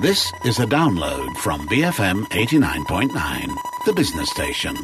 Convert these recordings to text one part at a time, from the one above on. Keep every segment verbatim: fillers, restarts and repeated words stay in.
This is a download from B F M eighty-nine point nine, the business station.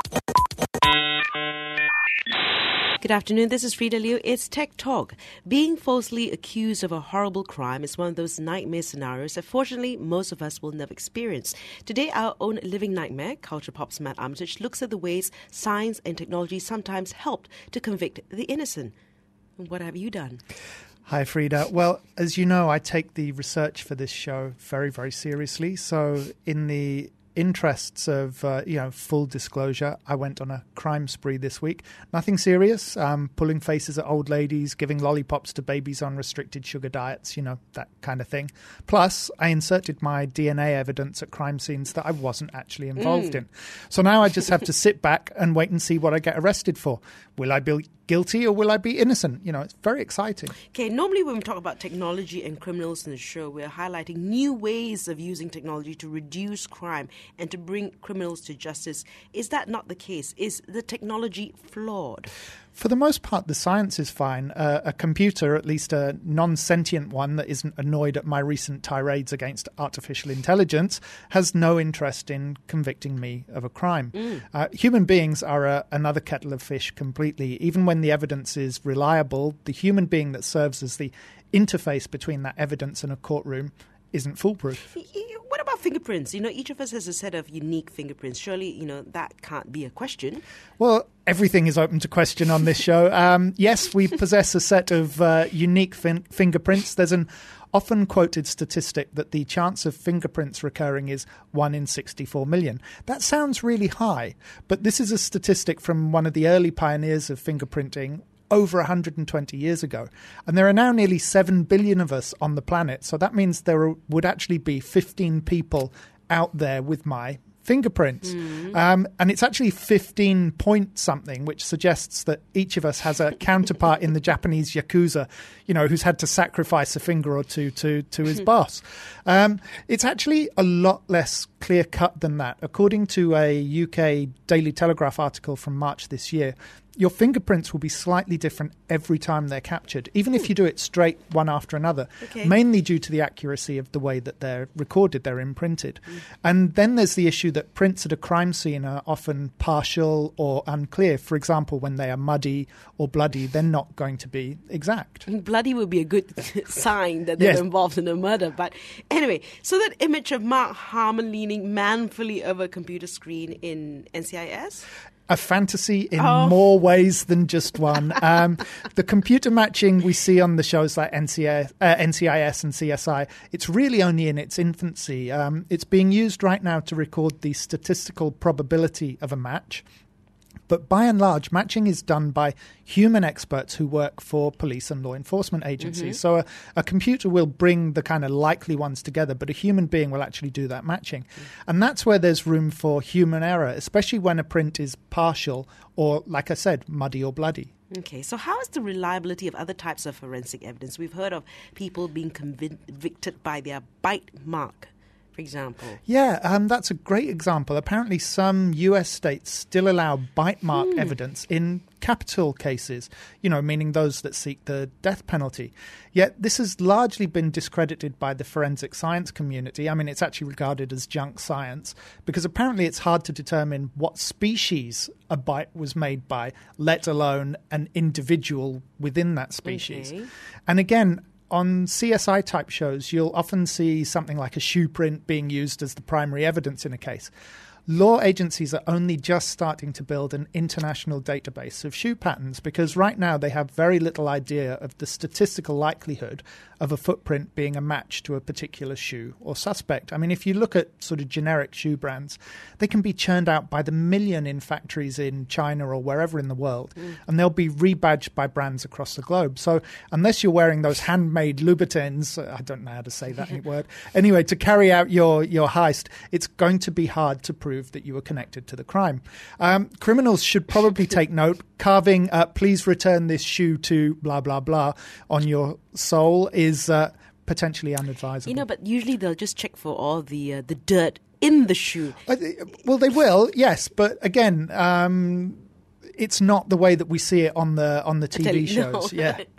Good afternoon, this is Frida Liu. It's Tech Talk. Being falsely accused of a horrible crime is one of those nightmare scenarios that fortunately most of us will never experience. Today, our own living nightmare, Culture Pop's Matt Armitage, looks at the ways science and technology sometimes helped to convict the innocent. What have you done? Hi, Frida. Well, as you know, I take the research for this show very, very seriously. So in the interests of, uh, you know, full disclosure, I went on a crime spree this week. Nothing serious, um, pulling faces at old ladies, giving lollipops to babies on restricted sugar diets, you know, that kind of thing. Plus, I inserted my D N A evidence at crime scenes that I wasn't actually involved mm. in. So now I just have to sit back and wait and see what I get arrested for. Will I be guilty or will I be innocent? You know, it's very exciting. Okay, normally when we talk about technology and criminals in the show, we're highlighting new ways of using technology to reduce crime and to bring criminals to justice. Is that not the case? Is the technology flawed? For the most part, the science is fine. Uh, a computer, at least a non-sentient one that isn't annoyed at my recent tirades against artificial intelligence, has no interest in convicting me of a crime. Mm. Uh, human beings are a, another kettle of fish completely. Even when the evidence is reliable, the human being that serves as the interface between that evidence and a courtroom isn't foolproof. What about fingerprints? You know, each of us has a set of unique fingerprints. Surely, you know, that can't be a question. Well, everything is open to question on this show. Um, yes, we possess a set of uh, unique fin- fingerprints. There's an often quoted statistic that the chance of fingerprints recurring is one in sixty-four million. That sounds really high, but this is a statistic from one of the early pioneers of fingerprinting over one hundred twenty years ago. And there are now nearly seven billion of us on the planet. So that means there would actually be fifteen people out there with my fingerprints. Mm. Um, and it's actually fifteen point something, which suggests that each of us has a counterpart in the Japanese Yakuza, you know, who's had to sacrifice a finger or two to, to his boss. Um, it's actually a lot less clear-cut than that. According to a U K Daily Telegraph article from March this year, your fingerprints will be slightly different every time they're captured, even if you do it straight one after another, okay. mainly due to the accuracy of the way that they're recorded, they're imprinted. Mm. And then there's the issue that prints at a crime scene are often partial or unclear. For example, when they are muddy or bloody, they're not going to be exact. Bloody would be a good sign that they're yes. involved in a murder. But anyway, so that image of Mark Harmon leaning manfully over a computer screen in N C I S? A fantasy in oh. more ways than just one. Um, the computer matching we see on the shows like N C I S, uh, N C I S and C S I, it's really only in its infancy. Um, it's being used right now to record the statistical probability of a match. But by and large, matching is done by human experts who work for police and law enforcement agencies. Mm-hmm. So a, a computer will bring the kind of likely ones together, but a human being will actually do that matching. Mm-hmm. And that's where there's room for human error, especially when a print is partial or, like I said, muddy or bloody. Okay, so how is the reliability of other types of forensic evidence? We've heard of people being convicted by their bite mark, for example. Yeah, um, that's a great example. Apparently some U S states still allow bite mark mm. evidence in capital cases, you know, meaning those that seek the death penalty. Yet this has largely been discredited by the forensic science community. I mean, it's actually regarded as junk science because apparently it's hard to determine what species a bite was made by, let alone an individual within that species. Okay. And again, on C S I-type shows, you'll often see something like a shoe print being used as the primary evidence in a case. Law agencies are only just starting to build an international database of shoe patterns because right now they have very little idea of the statistical likelihood of a footprint being a match to a particular shoe or suspect. I mean, if you look at sort of generic shoe brands, they can be churned out by the million in factories in China or wherever in the world, mm. and they'll be rebadged by brands across the globe. So unless you're wearing those handmade Louboutins, I don't know how to say that word, anyway, to carry out your, your heist, it's going to be hard to prove that you were connected to the crime. Um, criminals should probably take note. Carving, uh, please return this shoe to blah, blah, blah on your sole is uh, potentially unadvisable. You know, but usually they'll just check for all the uh, the dirt in the shoe. Uh, well, they will, yes. But again, um, it's not the way that we see it on the on the T V shows. No. Yeah.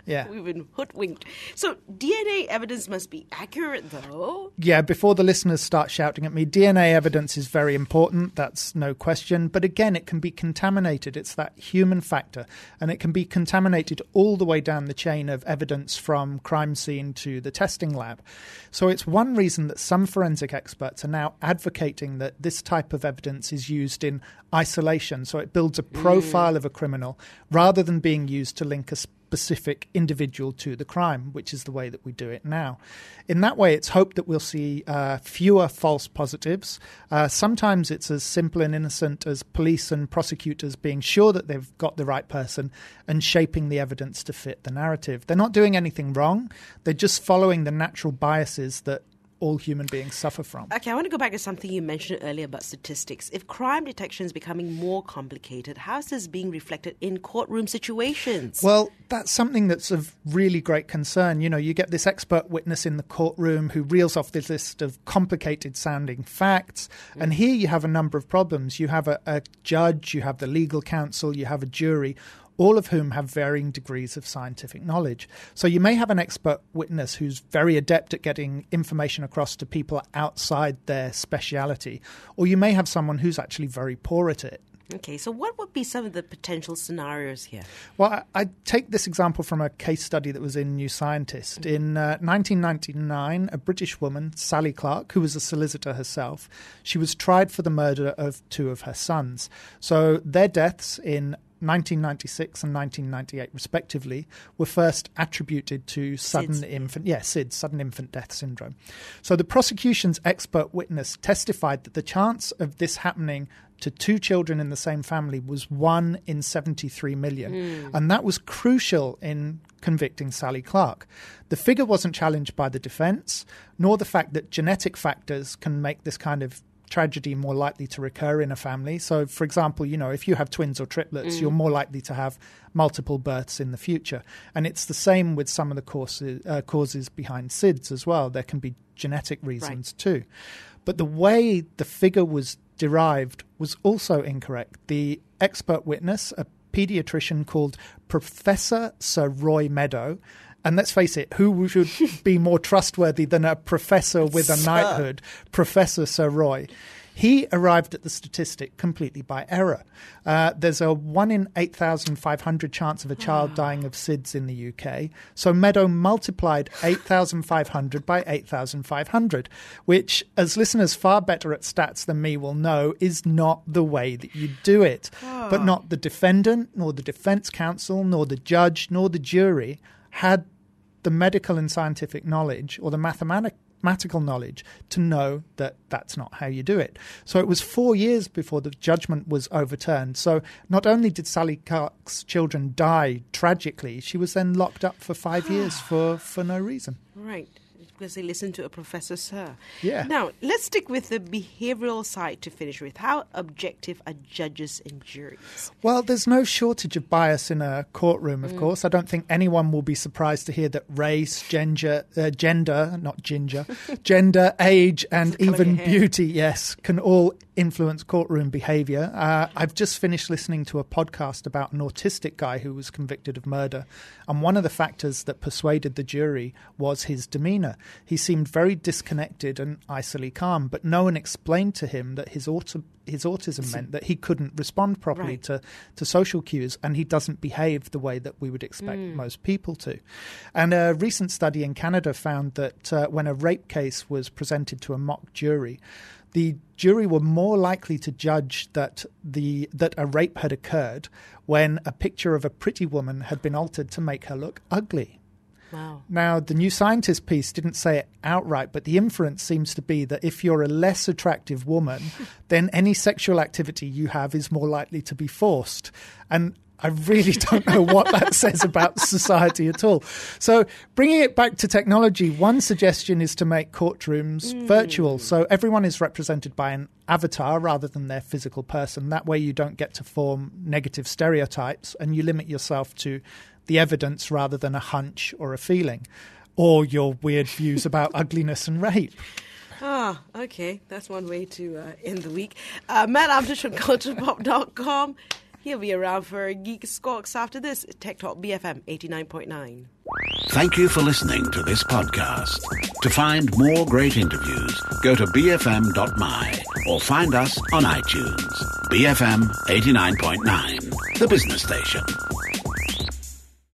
Yeah. We've been hoodwinked. So D N A evidence must be accurate, though. Yeah, before the listeners start shouting at me, D N A evidence is very important. That's no question. But again, it can be contaminated. It's that human factor. And it can be contaminated all the way down the chain of evidence from crime scene to the testing lab. So it's one reason that some forensic experts are now advocating that this type of evidence is used in isolation. So it builds a profile mm. of a criminal rather than being used to link a specific individual to the crime, which is the way that we do it now. In that way, it's hoped that we'll see uh, fewer false positives. Uh, sometimes it's as simple and innocent as police and prosecutors being sure that they've got the right person and shaping the evidence to fit the narrative. They're not doing anything wrong. They're just following the natural biases that all human beings suffer from. Okay, I want to go back to something you mentioned earlier about statistics. If crime detection is becoming more complicated, how is this being reflected in courtroom situations? Well, that's something that's of really great concern. You know, you get this expert witness in the courtroom who reels off this list of complicated sounding facts. Mm. And here you have a number of problems. You have a, a judge, you have the legal counsel, you have a jury, all of whom have varying degrees of scientific knowledge. So you may have an expert witness who's very adept at getting information across to people outside their speciality, or you may have someone who's actually very poor at it. Okay, so what would be some of the potential scenarios here? Well, I, I take this example from a case study that was in New Scientist. Mm-hmm. In uh, nineteen ninety-nine, a British woman, Sally Clark, who was a solicitor herself, she was tried for the murder of two of her sons. So their deaths in nineteen ninety-six and nineteen ninety-eight, respectively, were first attributed to sudden SIDS. infant, yeah, SIDS, sudden infant death syndrome. So the prosecution's expert witness testified that the chance of this happening to two children in the same family was one in seventy-three million. Mm. And that was crucial in convicting Sally Clark. The figure wasn't challenged by the defense, nor the fact that genetic factors can make this kind of tragedy more likely to recur in a family. So, for example, you know, if you have twins or triplets, mm. you're more likely to have multiple births in the future. And it's the same with some of the causes, uh, causes behind SIDS as well. There can be genetic reasons right. too. But the way the figure was derived was also incorrect. The expert witness, a pediatrician called Professor Sir Roy Meadow, and let's face it, who should be more trustworthy than a professor with a knighthood, Professor Sir Roy? He arrived at the statistic completely by error. Uh, there's a one in eight thousand five hundred chance of a child dying of SIDS in the U K. So Meadow multiplied eight thousand five hundred by eight thousand five hundred, which, as listeners far better at stats than me will know, is not the way that you do it. Oh. But not the defendant, nor the defense counsel, nor the judge, nor the jury had the medical and scientific knowledge or the mathematical knowledge to know that that's not how you do it. So it was four years before the judgment was overturned. So not only did Sally Clark's children die tragically, she was then locked up for five years for, for no reason. Right. Because they listened to a Professor Sir. Yeah. Now, let's stick with the behavioral side to finish with. How objective are judges and juries? Well, there's no shortage of bias in a courtroom, of mm. course. I don't think anyone will be surprised to hear that race, gender, uh, gender, not ginger, gender, age, and even beauty, yes, can all influence courtroom behaviour. Uh, I've just finished listening to a podcast about an autistic guy who was convicted of murder, and one of the factors that persuaded the jury was his demeanour. He seemed very disconnected and icily calm, but no one explained to him that his auto- his autism meant that he couldn't respond properly right. to, to social cues, and he doesn't behave the way that we would expect mm. most people to. And a recent study in Canada found that uh, when a rape case was presented to a mock jury, the jury were more likely to judge that the that a rape had occurred when a picture of a pretty woman had been altered to make her look ugly. Wow. Now, the New Scientist piece didn't say it outright, but the inference seems to be that if you're a less attractive woman, then any sexual activity you have is more likely to be forced. And I really don't know what that says about society at all. So bringing it back to technology, one suggestion is to make courtrooms mm. virtual. So everyone is represented by an avatar rather than their physical person. That way you don't get to form negative stereotypes and you limit yourself to the evidence rather than a hunch or a feeling or your weird views about ugliness and rape. Ah, okay. That's one way to uh, end the week. Uh, Matt Armitage from culture pop dot com. He'll be around for Geek Squawks after this. Tech Talk B F M eighty-nine point nine. Thank you for listening to this podcast. To find more great interviews, go to b f m dot m y or find us on iTunes. B F M eighty-nine point nine, the business station.